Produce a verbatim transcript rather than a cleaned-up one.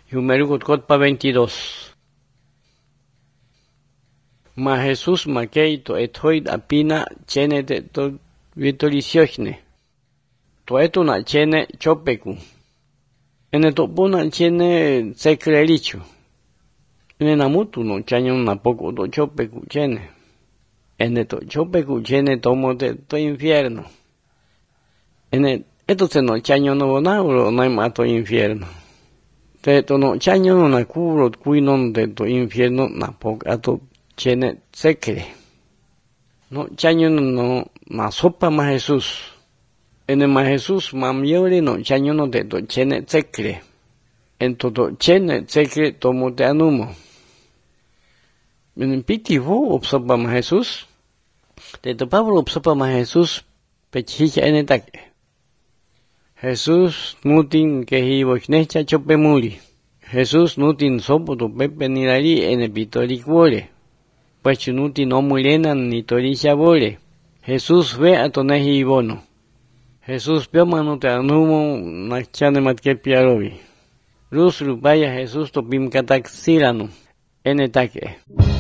Yumerukut kotpa veintidós. Ma Jesús makeito etoid apina chene te to vitorisiojne. To eto na chene chopeku. Ene to puna chene secrelicho. Ene namutu no chanyon na poco to chopeku chene. Ene to chopeku chene tomo te to infierno. Ene eto se no chanyon no bonauro no ma to infierno. Te to no chanyon na kuro kuinon de to infierno na poco ato chene secre. No chanyon no na sopa ma Jesús. Ene ma Jesús mamiore no chanyon no de to chene secre. En todo chene secre tomo te anumo. En piti vo obsopa ma Jesús. Te to Pablo obsopa ma Jesús pechicha ene take. Jesús nutin que hibojnecha chopemuli. Jesús nutin sopo to pepe nirari ene pitori cuore. Pues nutin no mulenan ni torisha bole. Jesús ve a tonehi bono. Jesús pioma no te anumo nachane matke piarovi. Rus rupaya Jesús to pim katak silano. Ene take.